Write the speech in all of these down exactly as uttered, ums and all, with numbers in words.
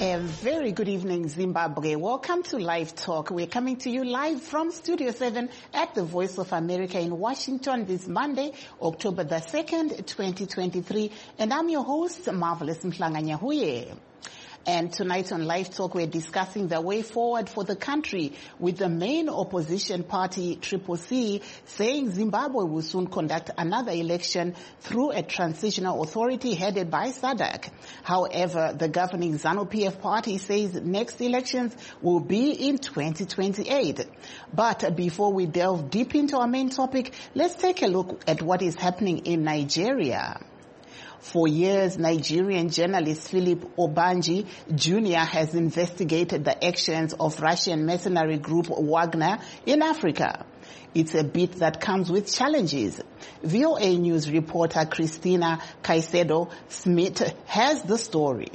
A very good evening, Zimbabwe. Welcome to Live Talk. We're coming to you live from Studio seven at the Voice of America in Washington this Monday, October the second, twenty twenty-three. And I'm your host, Marvelous Mhlanganyahuye. And tonight on Live Talk, we're discussing the way forward for the country, with the main opposition party, Triple C, saying Zimbabwe will soon conduct another election through a transitional authority headed by S A D C. However, the governing ZANU-P F party says next elections will be in twenty twenty-eight. But before we delve deep into our main topic, let's take a look at what is happening in Nigeria. For years, Nigerian journalist Philip Obanji Junior has investigated the actions of Russian mercenary group Wagner in Africa. It's a bit that comes with challenges. V O A News reporter Christina Caicedo Smith has the story.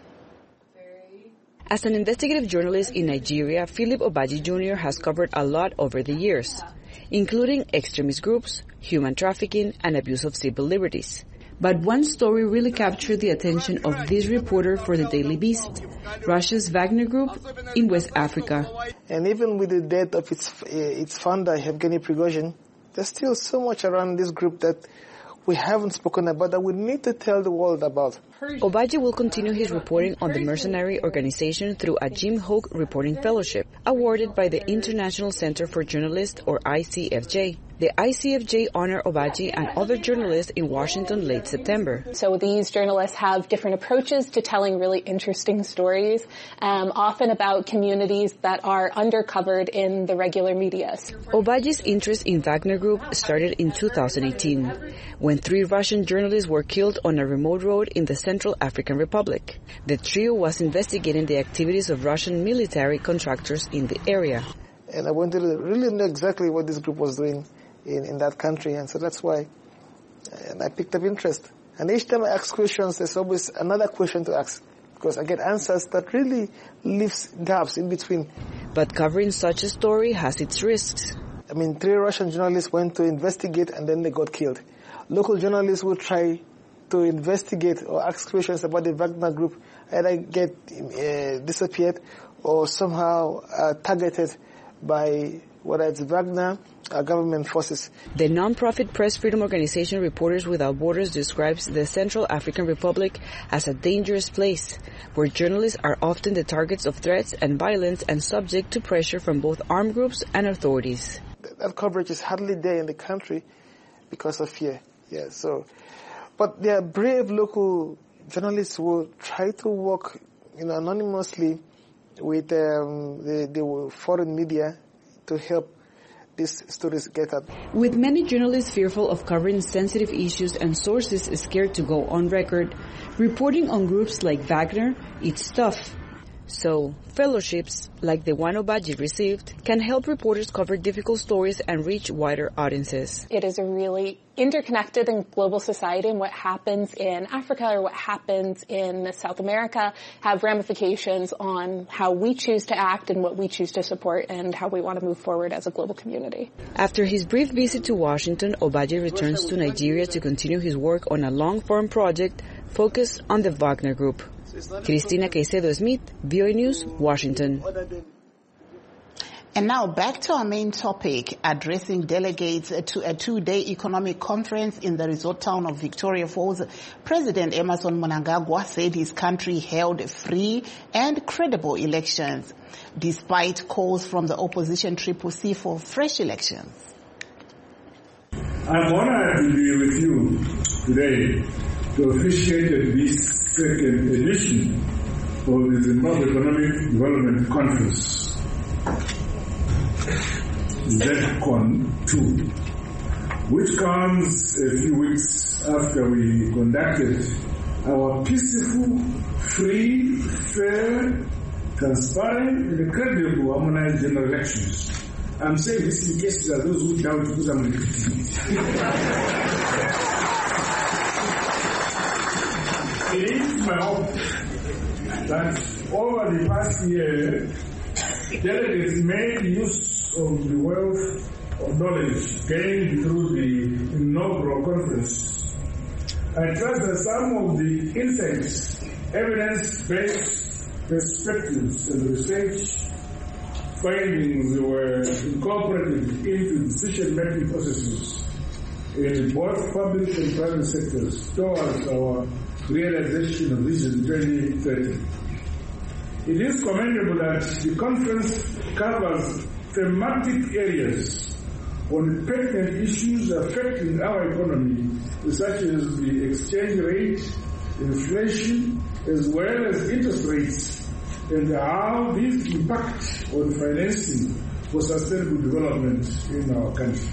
As an investigative journalist in Nigeria, Philip Obanji Junior has covered a lot over the years, including extremist groups, human trafficking, and abuse of civil liberties. But one story really captured the attention of this reporter for the Daily Beast: Russia's Wagner Group in West Africa. And even with the death of its uh, its founder, Yevgeny Prigozhin, there's still so much around this group that we haven't spoken about that we need to tell the world about. Obanji will continue his reporting on the mercenary organization through a Jim Hoke Reporting Fellowship, awarded by the International Center for Journalists, or I C F J. The I C F J honored Obanji and other journalists in Washington late September. So these journalists have different approaches to telling really interesting stories, um, often about communities that are undercovered in the regular media. Obanji's interest in Wagner Group started in two thousand eighteen, when three Russian journalists were killed on a remote road in the Central African Republic. The trio was investigating the activities of Russian military contractors in the area. And I wanted to really know exactly what this group was doing in, in that country, and so that's why and I picked up interest. And each time I ask questions, there's always another question to ask, because I get answers that really leaves gaps in between. But covering such a story has its risks. I mean, three Russian journalists went to investigate and then they got killed. Local journalists will try to investigate or ask questions about the Wagner Group, either get uh, disappeared or somehow uh, targeted by whether it's Wagner or government forces. The non-profit press freedom organization Reporters Without Borders describes the Central African Republic as a dangerous place, where journalists are often the targets of threats and violence and subject to pressure from both armed groups and authorities. That coverage is hardly there in the country because of fear. Yeah, so, but there are brave local journalists who will try to work, you know, anonymously with um, the, the foreign media to help these stories get up. With many journalists fearful of covering sensitive issues and sources scared to go on record, reporting on groups like Wagner, it's tough. So, fellowships, like the one Obanji received, can help reporters cover difficult stories and reach wider audiences. It is a really interconnected and global society, and what happens in Africa or what happens in South America have ramifications on how we choose to act and what we choose to support and how we want to move forward as a global community. After his brief visit to Washington, Obanji returns to Nigeria to continue his work on a long-form project focused on the Wagner Group. Christina Caicedo Smith, V O A News, Washington. And now back to our main topic, addressing delegates to a two-day economic conference in the resort town of Victoria Falls. President Emmerson Mnangagwa said his country held free and credible elections, despite calls from the opposition Triple C for fresh elections. I'm honored to be with you today to officiate this second edition of the Zimbabwe Economic Development Conference, ZECON two, which comes a few weeks after we conducted our peaceful, free, fair, transparent, and credible harmonized general elections. I'm saying this in case there are those who doubt because I'm repeating it. It is my hope that over the past year, delegates made use of the wealth of knowledge gained through the inaugural conference. I trust that some of the insights, evidence-based perspectives and research findings were incorporated into decision-making processes in both public and private sectors towards our realization of Vision twenty thirty. It is commendable that the conference covers thematic areas on pertinent issues affecting our economy, such as the exchange rate, inflation, as well as interest rates, and how these impact on financing for sustainable development in our country.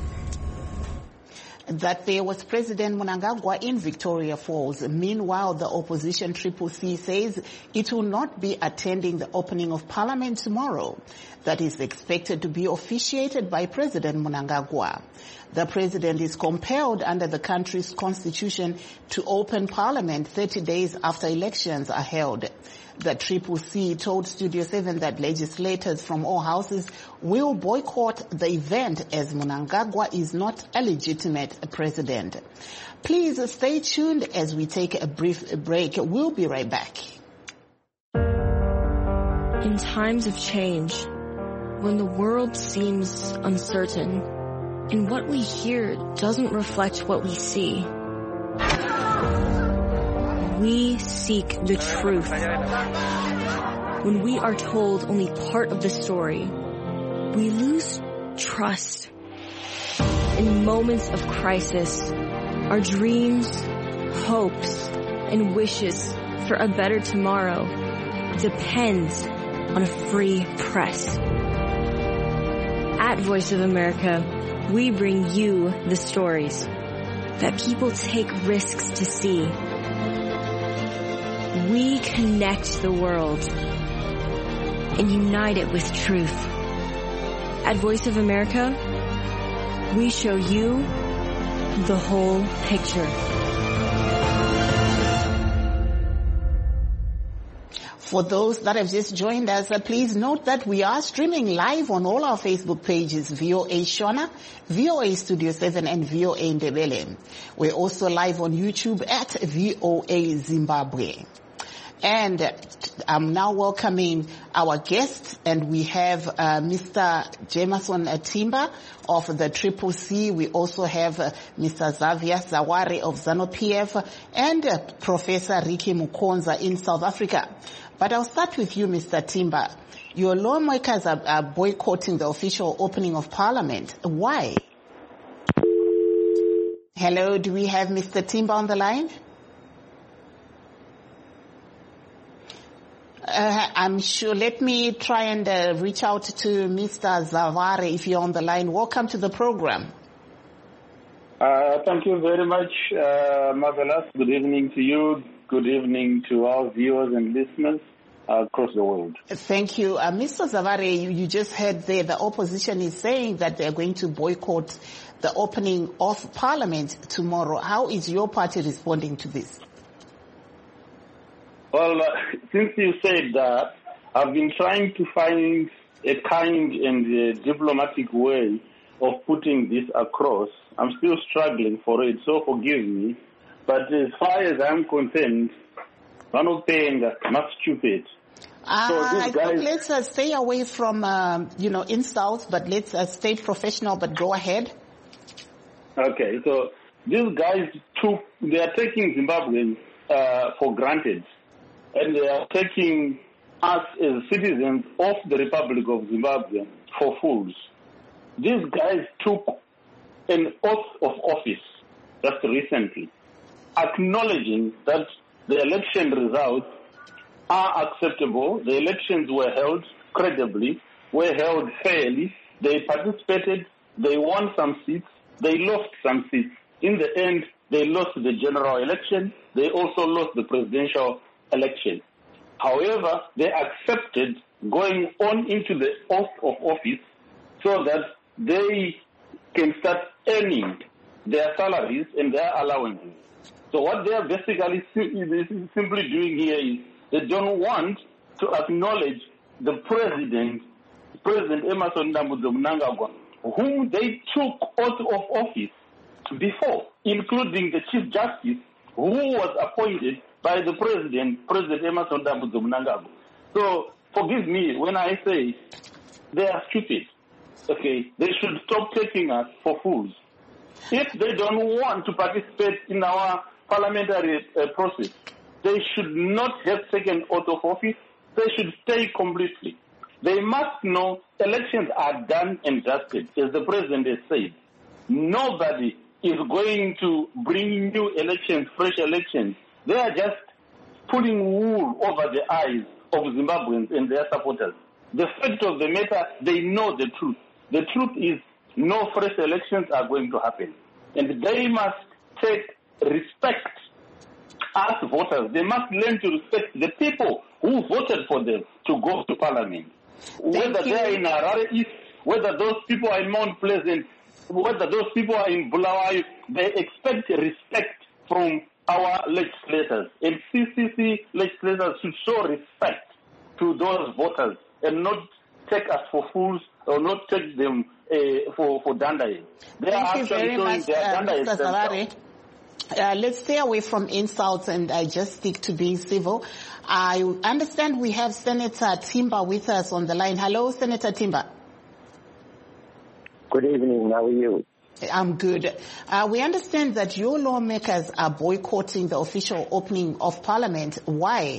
That there was President Mnangagwa in Victoria Falls. Meanwhile, the opposition Triple C says it will not be attending the opening of Parliament tomorrow. That is expected to be officiated by President Mnangagwa. The president is compelled under the country's constitution to open Parliament thirty days after elections are held. The Triple C told Studio seven that legislators from all houses will boycott the event as Mnangagwa is not a legitimate president. Please stay tuned as we take a brief break. We'll be right back. In times of change, when the world seems uncertain and what we hear doesn't reflect what we see, we seek the truth. When we are told only part of the story, we lose trust. In moments of crisis, our dreams, hopes, and wishes for a better tomorrow depends on a free press. At Voice of America, we bring you the stories that people take risks to see. We connect the world and unite it with truth. At Voice of America, we show you the whole picture. For those that have just joined us, uh, please note that we are streaming live on all our Facebook pages, V O A Shona, V O A Studio seven, and V O A Ndebele. We're also live on YouTube at V O A Zimbabwe. And I'm now welcoming our guests, and we have uh, Mister Jameson Timba of the Triple C. We also have uh, Mister Xavier Zaware of ZANU-P F and uh, Professor Ricky Mukonza in South Africa. But I'll start with you, Mister Timba. Your lawmakers are, are boycotting the official opening of Parliament. Why? Hello, do we have Mister Timba on the line? Uh, I'm sure. Let me try and uh, reach out to Mister Zavare if you're on the line. Welcome to the program. Uh, thank you very much, uh, Marvelous. Good evening to you. Good evening to our viewers and listeners uh, across the world. Thank you. Uh, Mister Zavare, you, you just heard there the opposition is saying that they're going to boycott the opening of Parliament tomorrow. How is your party responding to this? Well, uh, since you said that, I've been trying to find a kind and uh, diplomatic way of putting this across. I'm still struggling for it, so forgive me. But as far as I'm concerned, one of things not stupid. Uh, so I guys, think let's uh, stay away from, um, you know, insults, but let's uh, stay professional, but go ahead. Okay, so these guys took, they are taking Zimbabweans uh, for granted. And they are taking us as citizens of the Republic of Zimbabwe for fools. These guys took an oath of office just recently, acknowledging that the election results are acceptable. The elections were held credibly, were held fairly. They participated. They won some seats. They lost some seats. In the end, they lost the general election. They also lost the presidential election. However, they accepted going on into the oath of office so that they can start earning their salaries and their allowances. So what they are basically simply doing here is they don't want to acknowledge the president, President Emmerson Mnangagwa, whom they took oath of office before, including the Chief Justice, who was appointed by the President, President Emmerson Mnangagwa. So forgive me when I say they are stupid. Okay, they should stop taking us for fools. If they don't want to participate in our parliamentary uh, process, they should not have taken oath of office. They should stay completely. They must know elections are done and dusted, as the president has said. Nobody is going to bring new elections, fresh elections. They are just putting wool over the eyes of Zimbabweans and their supporters. The fact of the matter, they know the truth. The truth is no fresh elections are going to happen. And they must take respect as voters. They must learn to respect the people who voted for them to go to parliament. Thank whether you. they are in Harare East, whether those people are in Mount Pleasant, whether those people are in Bulawayo, they expect respect from our legislators. And C C C legislators should show respect to those voters and not take us for fools or not take them uh, for, for dandaing. They Thank are you actually very showing much, their uh, dandaing Mister Zavare. themselves. Uh, let's stay away from insults and uh, just stick to being civil. I understand we have Senator Timba with us on the line. Hello, Senator Timba. Good evening. How are you? I'm good. Uh, we understand that your lawmakers are boycotting the official opening of Parliament. Why?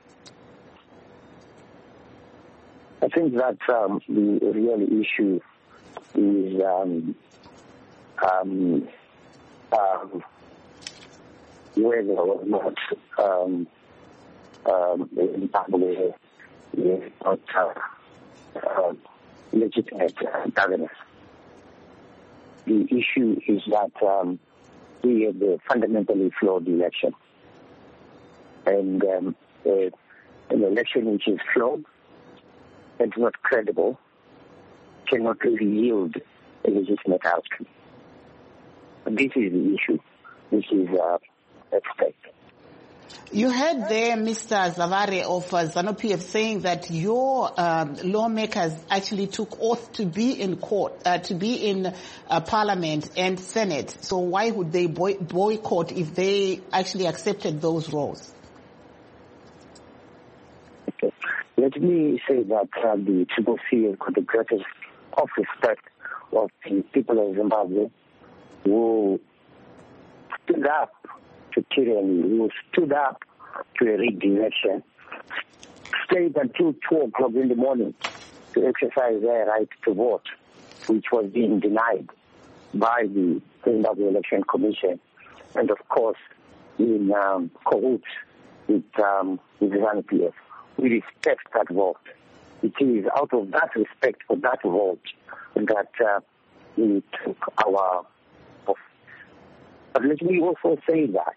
I think that um, the real issue is um, um, um, whether or not um, um, Zimbabwe is not uh, uh, legitimate uh, governance. The issue is that um, we have a fundamentally flawed election. And um, uh, an election which is flawed and not credible cannot really yield a legitimate outcome. This is the issue, which is uh, at stake. You heard there Mister Zavare of uh, ZANU-P F saying that your um, lawmakers actually took oath to be in court, uh, to be in uh, Parliament and Senate. So why would they boy- boycott if they actually accepted those roles? Okay. Let me say that uh, the Triple C has got the greatest of respect of the people of Zimbabwe who stood up to tyranny, who stood up to a rigged election, stayed until two o'clock in the morning to exercise their right to vote, which was being denied by the Zimbabwe Election Commission, and of course in um, cahoots with, um, with ZANU-P F. We respect that vote. It is out of that respect for that vote that uh, we took our oath. But let me also say that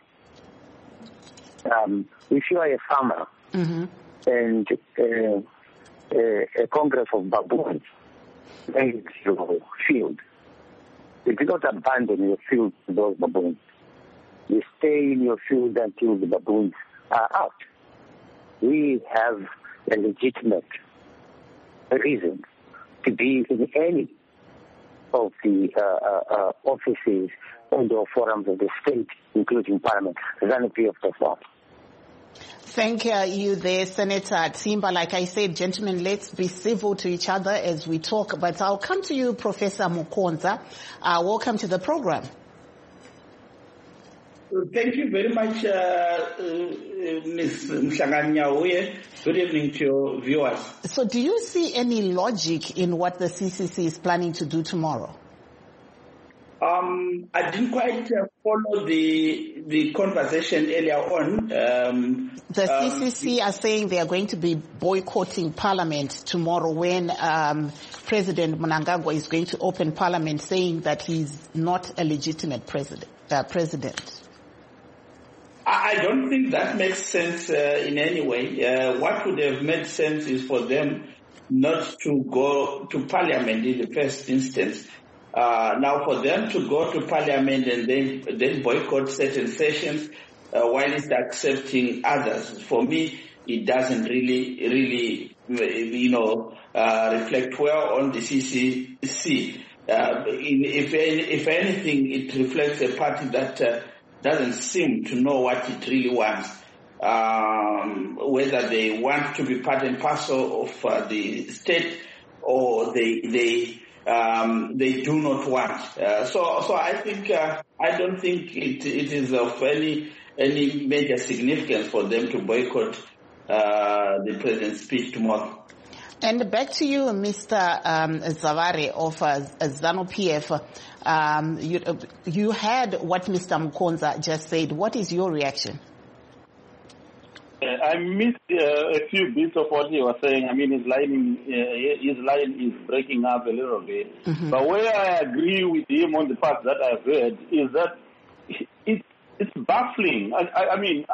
um, if you are a farmer mm-hmm. and uh, uh, a congress of baboons in your field, you do not abandon your field to those baboons. You stay in your field until the baboons are out. We have a legitimate reason to be in any of the uh, uh, uh, offices and or forums of the state, including Parliament. ZANU-P F does not. Thank uh, you there, Senator Timba. Like I said, gentlemen, let's be civil to each other as we talk. But I'll come to you, Professor Mukonza. Uh, welcome to the program. Thank you very much, uh, uh, Miz Mhlanganyauye. Good evening to your viewers. So do you see any logic in what the C C C is planning to do tomorrow? Um, I didn't quite uh, follow the the conversation earlier on. Um, the um, C C C are saying they are going to be boycotting Parliament tomorrow when um, President Mnangagwa is going to open Parliament, saying that he's not a legitimate president. Uh, president. I don't think that makes sense uh, in any way. Uh, what would have made sense is for them not to go to Parliament in the first instance. Uh, now, for them to go to Parliament and then then boycott certain sessions uh, while it's accepting others, for me, it doesn't really, really, you know, uh, reflect well on the C C C. Uh, if if anything, it reflects a party that uh, doesn't seem to know what it really wants. um, whether they want to be part and parcel of uh, the state or they they um, they do not want. Uh, so so I think uh, I don't think it it is of any any major significance for them to boycott uh, the president's speech tomorrow. And back to you, Mister Um, Zavare of uh, ZANU-P F. Um, you, uh, you heard what Mister Mkonza just said. What is your reaction? Uh, I missed uh, a few bits of what he was saying. I mean, his line, uh, his line is breaking up a little bit. Mm-hmm. But where I agree with him on the part that I've heard is that it, it's baffling. I, I, I mean,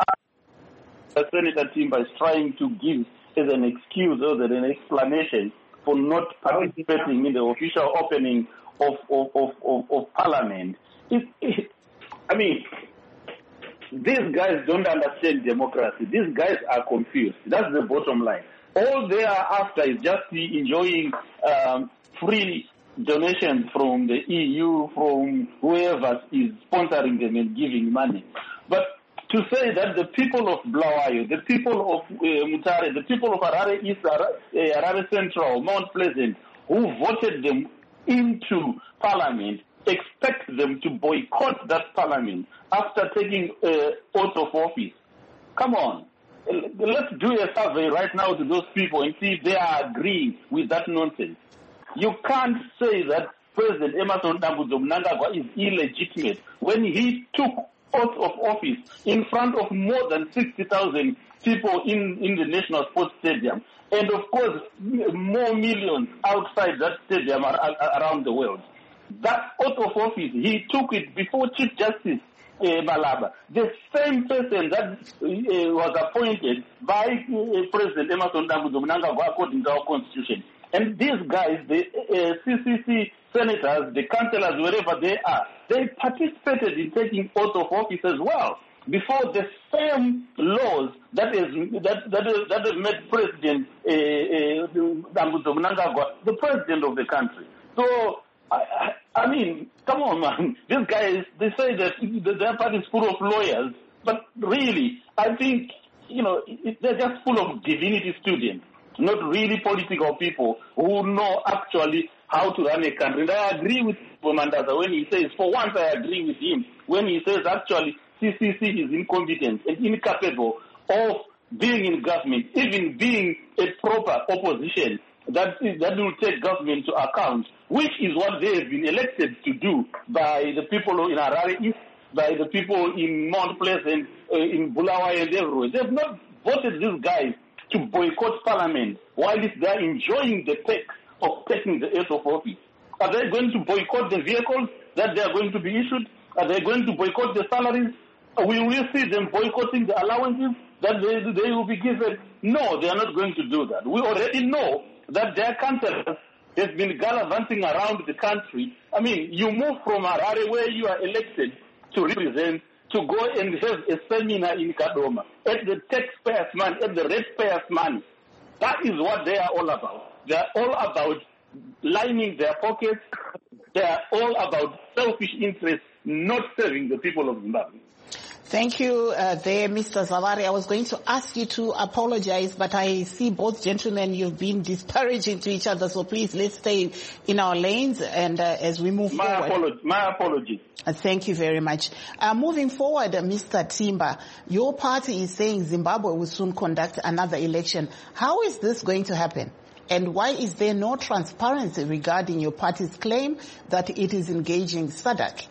uh, Senator Timber is trying to give as an excuse or as an explanation for not participating in the official opening of of of, of, of Parliament. It, it, I mean, these guys don't understand democracy. These guys are confused. That's the bottom line. All they are after is just enjoying um, free donations from the E U, from whoever is sponsoring them and giving money. But to say that the people of Bulawayo, the people of uh, Mutare, the people of Harare East, Harare Central, Mount Pleasant, who voted them into Parliament, expect them to boycott that Parliament after taking uh, oath of office. Come on. Let's do a survey right now to those people and see if they are agreeing with that nonsense. You can't say that President Emmerson Dambudzo Mnangagwa is illegitimate when he took oath of office in front of more than sixty thousand people in, in the National Sports Stadium, and of course more millions outside that stadium are, are, around the world. That oath of office, he took it before Chief Justice uh, Malaba, the same person that uh, was appointed by uh, President Emmerson Dambudzo Mnangagwa according to our constitution. And these guys, the uh, C C C senators, the councillors, wherever they are, they participated in taking oath of office as well before the same laws that is that that is, that has made President Dambudzo uh, uh, Mnangagwa the president of the country. So I, I mean, come on, man. These guys, they say that their party is full of lawyers, but really, I think you know it, they're just full of divinity students, not really political people who know actually how to run a country. And I agree with Mandaza when he says, for once I agree with him, when he says actually C C C is incompetent and incapable of being in government, even being a proper opposition that is, that will take government to account, which is what they have been elected to do by the people in Harare East, by the people in Mount Pleasant, uh, in Bulawayo and everywhere. They have not voted these guys to boycott Parliament while they are enjoying the perks of taking the oath of office. Are they going to boycott the vehicles that they are going to be issued? Are they going to boycott the salaries? Will we see them boycotting the allowances that they, they will be given? No, they are not going to do that. We already know that their councillors have been gallivanting around the country. I mean, you move from Harare where you are elected to represent to go and have a seminar in Kadoma at the taxpayers' money, at the ratepayers' money. That is what they are all about. They are all about lining their pockets. They are all about selfish interests, not serving the people of Zimbabwe. Thank you uh, there, Mister Zavare. I was going to ask you to apologize, but I see both gentlemen, you've been disparaging to each other, so please let's stay in our lanes and uh, as we move my forward. Apology, my apology. Uh, thank you very much. Uh, moving forward, uh, Mister Timber, your party is saying Zimbabwe will soon conduct another election. How is this going to happen? And why is there no transparency regarding your party's claim that it is engaging SADC?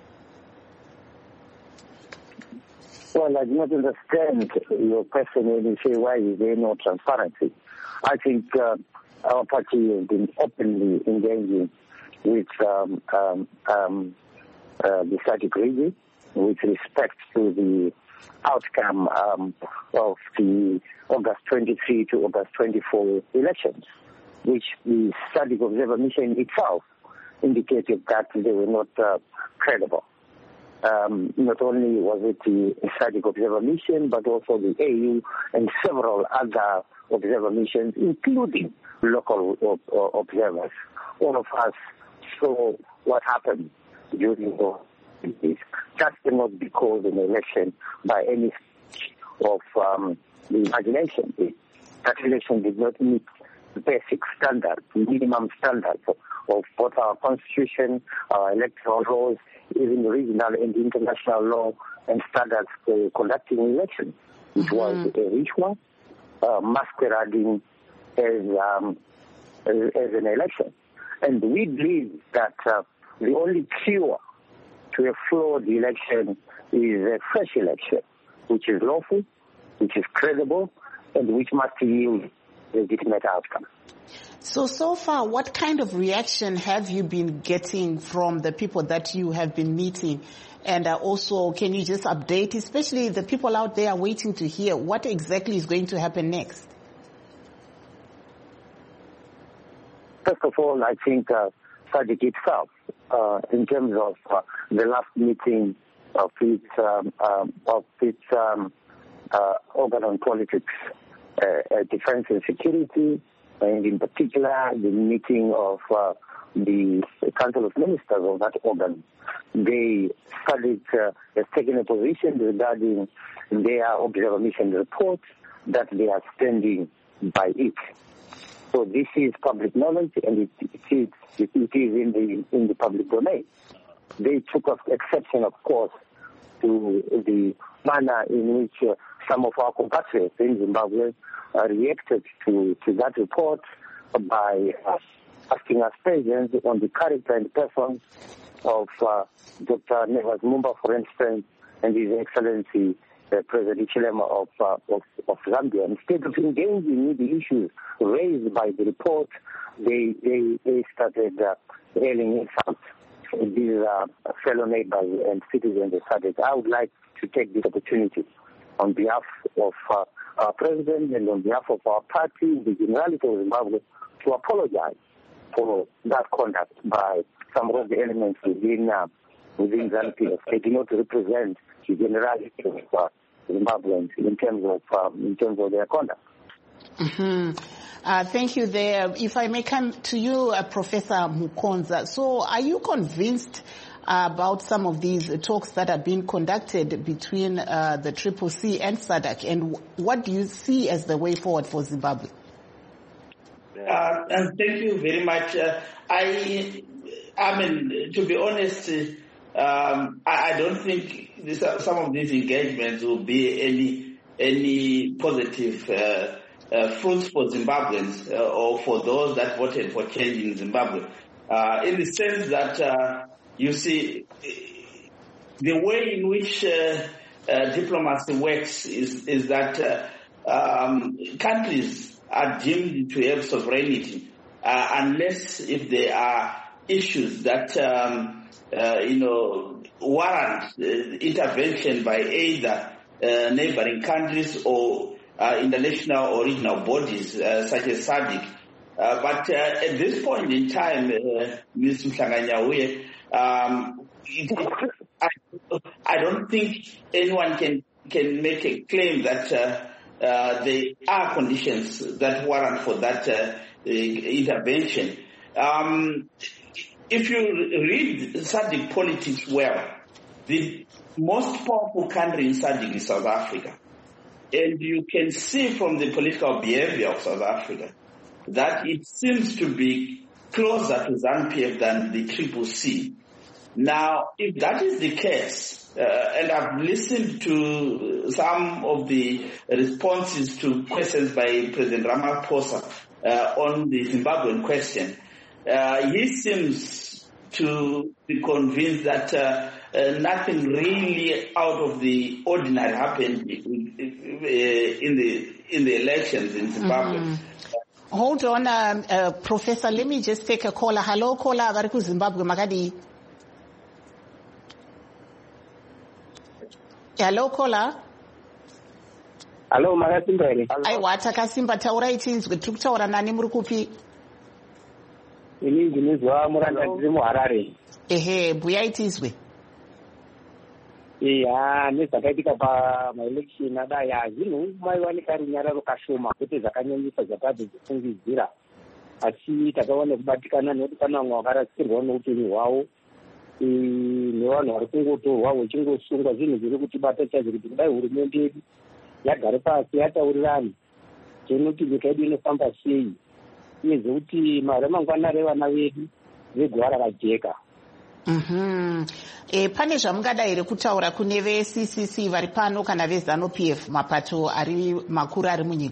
Well, I do not understand your question when you say why is there no transparency. I think uh, our party has been openly engaging with um, um, um, uh, the SADC region with respect to the outcome um, of the August twenty-third to August twenty-fourth elections, which the SADC Observer Mission itself indicated that they were not uh, credible. Um, not only was it the SADC Observer Mission, but also the A U and several other observer missions, including local ob- observers. All of us saw what happened during the That cannot be called an election by any of um, the imagination. That election did not meet the basic standards, minimum standards of, of both our constitution, our electoral laws, even regional and international law and standards for conducting elections. It mm-hmm. was a ritual uh, masquerading as, um, as, as an election. And we believe that uh, the only cure to a flawed election is a fresh election, which is lawful, which is credible, and which must yield a legitimate outcome. So, so far, what kind of reaction have you been getting from the people that you have been meeting? And uh, also, can you just update, especially the people out there waiting to hear what exactly is going to happen next? First of all, I think uh, SADC itself, uh, in terms of uh, the last meeting of its, um, um, of its um, uh, organ on politics, uh, uh, defense and security, and in particular the meeting of uh, the Council of Ministers of that organ, they started uh, has taken a position regarding their observer mission report that they are standing by it. So this is public knowledge, and it, it is it is in the in the public domain. They took exception, of course, to the manner in which uh, some of our compatriots in Zimbabwe uh, reacted to, to that report by uh, asking us questions on the character and person of uh, Doctor Nevers Mumba, for instance, and His Excellency uh, President Chilema of, uh, of of Zambia. Instead of engaging with the issues raised by the report, they they, they started uh, hailing insults. These uh, fellow neighbors and citizens of SADC. I would like to take this opportunity on behalf of uh, our president and on behalf of our party, the Generality of Zimbabwe, to apologize for that conduct by some of the elements within uh, within ZANU-P F. They do not represent the generality of uh, Zimbabweans in terms of um, in terms of their conduct. Mm-hmm. Uh, thank you there. If I may come to you, uh, Professor Mukonza. So are you convinced uh, about some of these talks that are being conducted between uh, the Triple C and SADC, and what do you see as the way forward for Zimbabwe? Uh, and thank you very much. Uh, I, I mean, to be honest, um, I, I don't think this, some of these engagements will be any any positive uh, uh, fruits for Zimbabweans uh, or for those that voted for change in Zimbabwe. Uh, in the sense that uh, you see, the way in which uh, uh, diplomacy works is is that uh, um, countries are deemed to have sovereignty uh, unless if there are issues that um, uh, you know warrant uh, intervention by either uh, neighboring countries or uh, international or regional bodies uh, such as SADC. Uh, but uh, at this point in time, uh, Mister Mhlanganyauye, um, I, I don't think anyone can can make a claim that uh, uh, there are conditions that warrant for that uh, intervention. Um, if you read SADC politics well, the most powerful country in SADC is South Africa. And you can see from the political behavior of South Africa that it seems to be closer to ZANU-P F than the Triple C. Now, if that is the case, uh, and I've listened to some of the responses to questions by President Ramaphosa uh, on the Zimbabwean question, uh, he seems to be convinced that uh, uh, nothing really out of the ordinary happened in, in the in the elections in Zimbabwe. Mm-hmm. Hold on, uh, uh, Professor. Let me just take a caller. Hello, caller. Variku Zimbabwe, Magadi. Hello, caller. Hello, Magadi. Aiwa, takasimba taura itinzwe. Tiri kutaura nani muri kupi? Ini ndinizwa Muranda ndiri muHarare. Ehe, buya itinzwe. Yeah, nezvakaitika pamaelection adaya zvinhu maiwanika runyararo kashoma kwete zvakanyanyisa zvakabve dzifungidzira, asi takaona kubatikana nekuti pana vamwe vakarasikirwa neupenyu hwavo nevanhu vari kungotorwa vachingosungwa. Zvinhu zviri kutibata chaizvo kuti kudai hurumende yedu yagare pasi yataurirana kuti nyika yedu inofamba sei uyezve kuti ramangwana revana vedu vegwara rajeka. Mhm. E, pane zvamungadai here kutaura kune ve-C C C vari pano kana ve-ZANU P F, mapato ari makuru ari munyika?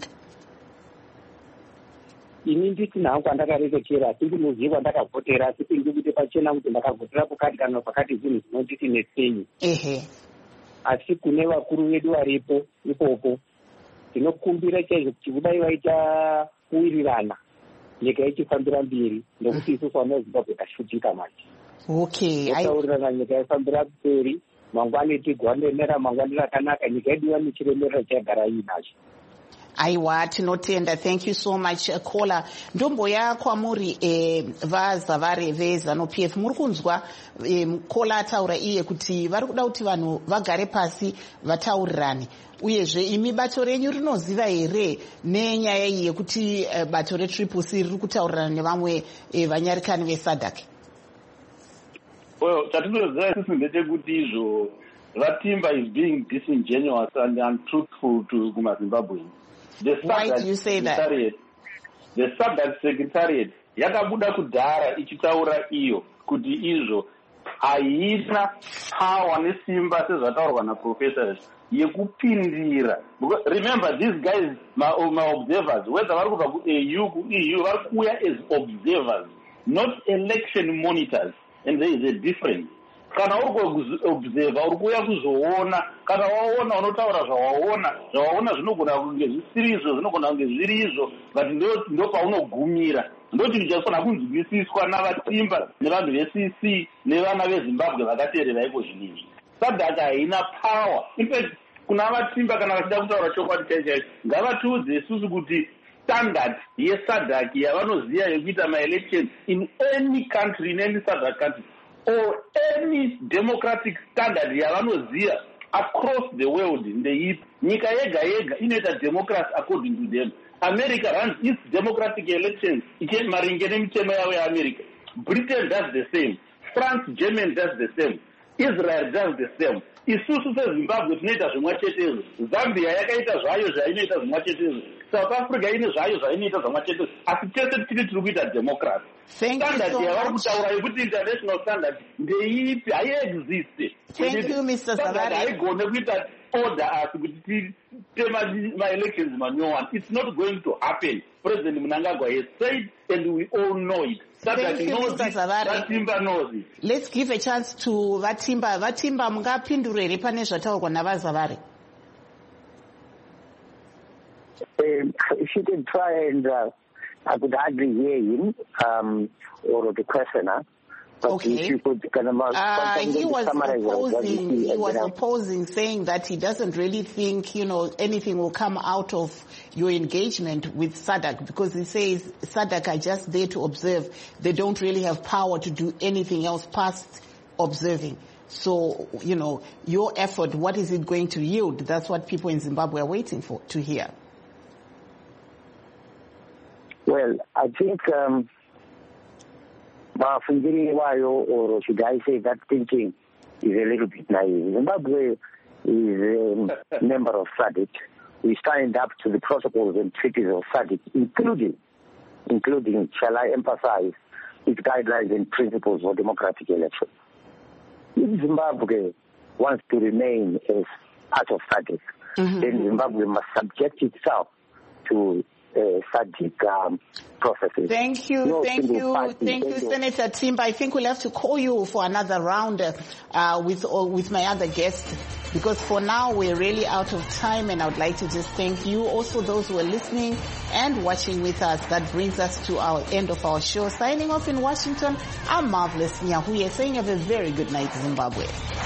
Ini nditi nangu kwandakareketera asi ndinoziva kwandakavhotera asi pingi kuti pachena kuti ndakavhotera pakati kana pakati zvinhu zvinonditi nesenyi. Ehe. Asi kune vakuru vedu varipo ipopo tinokumbira chaizvo kuti kudai vaita kuwirirana nyika ichifambira mberi ndokuti isusu vana vezimbabwe tashutika manje. Okay. Taurirana nyika yaifambira mberi mangwani tigwandenera mangwani rakanaka nyika yedu iva nechiremerera chagara iinacho. Aiwa, tinotenda. Thank you so much, uh, caller. Ndomboya kwamuri eh, vaZaVare ve-ZANU P F. Muri kunzwa eh, caller ataura iye kuti vari kuda kuti vanhu vagare pasi vataurirane. Uyezve imi bato renyu rinoziva here nenyaya iyi yekuti eh, bato re-Triple C riri kutaurirana nevamwe eh, vanyarikani ve-SADC? Well, chatinoziva isusu ndechekuti izvo Vatimba is being disingenuous and untruthful to kumaZimbabwe. Why do you say that? The SADC Secretariat yakabuda kudhara ichitaura iyo kuti izvo haina power nesimba sezvataurwa naprofessors yekupindira. Remember, these guys, my, my observers, whether vari kubva ku-A U ku-E U vari kuuya as observers, not election monitors, and there is a difference. Kana uri kuobserva uri kuuya kuzoona, kana waona unotaura zvawaona, zvawaona zvinogona kunge zvisiri izvo, zvinogona kunge zviri izvo, but ndo paunogumira. Ndoti ndichafanira kunzwisiswa navaTimba nevanhu ve-C C nevana veZimbabwe vakateerera iko zvinizvi. SADC haina power. In fact, kuna vaTimba kana vachida kutaura chokwadi chaicho ngavatiudze isusu kuti standard yeSADC yavanoziva yekuita ma-election in any country, in any SADC country, or any democratic standard yavanoziva across the world in the East. Nyika yega yega inoita democracy according to them. America runs its democratic elections maringe nemitemo yavo yeAmerica. Britain does the same. France, Germany does the same. Israel does the same. Isusu seZimbabwe tinoita zvimwe chetezvo. Zambia yakaita zvayo zvainoita zvimwe chetezvo. South Africa ine zvayo zvainoita zvimwe chetezvo. Asi tese tiri tiri kuita democracy. Standard yavari kutaura yekuti international standard ndeipi haiexiste. Thank you, Mister Zavare. Haigone kuita order asi kuti tema ma-elections manyowan. It's not going to happen. President Mnangagwa has said and we all know it. Thank you, Mister Zavare. Vatimba knows it. Let's give a chance to Vatimba. Vatimba, mungapindura here pane zvataurwa navaZaVare. Um, if you can try and uh, I could hardly hear him um, or the questioner. But okay. If you could kind of, uh, he was opposing. He was uh, opposing, saying that he doesn't really think, you know, anything will come out of your engagement with SADC, because he says SADC are just there to observe. They don't really have power to do anything else past observing. So, you know, your effort, what is it going to yield? That's what people in Zimbabwe are waiting for to hear. Well, I think. Um, or should I say that thinking is a little bit naive. Zimbabwe is a member of SADC. We signed up to the protocols and treaties of SADC, including, including, shall I emphasize, its guidelines and principles for democratic elections. If Zimbabwe wants to remain as part of SADC, mm-hmm. then Zimbabwe must subject itself to Uh, SADC um, processes. Thank you, no thank you, party. thank you, Senator Timba. I think we'll have to call you for another round uh, with or with my other guests, because for now we're really out of time, and I would like to just thank you, also those who are listening and watching with us. That brings us to our end of our show. Signing off in Washington, I'm Marvelous Nyahuye, saying have a very good night, Zimbabwe.